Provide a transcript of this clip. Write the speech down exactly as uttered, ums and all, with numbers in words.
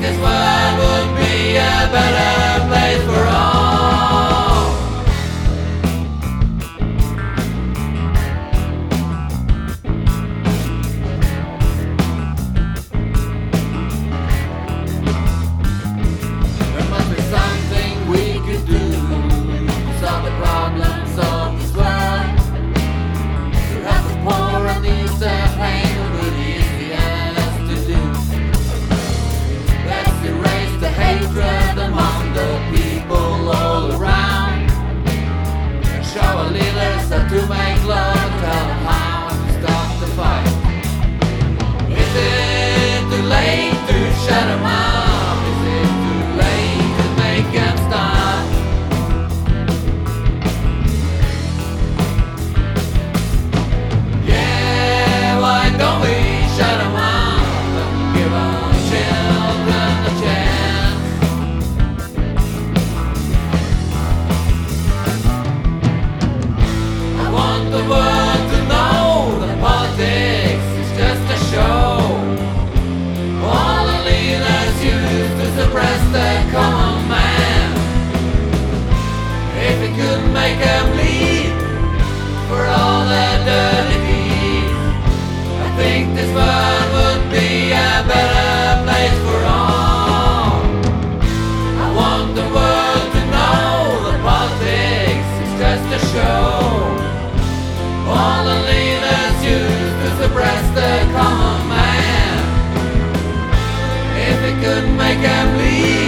this world would be a better place for all. There must be something we could do to solve the problems of this world. To help the poor and ease their pain would be easiest to do. Let's erase the hatred among the people all around, and show our leaders how to make love, tell them how to stop the fight. Is it too late to shut them up? Is it too late to make them stop? Yeah, why don't we shut them up and give our children a chance? I want the world to know that politics is just a show. All the leaders use to suppress the common man. If we could make them bleed for all their dirty deeds, I think this world would be a better place for all. I want the world to know that politics is just a show. All the leaders use to suppress the common man. If we could make them bleed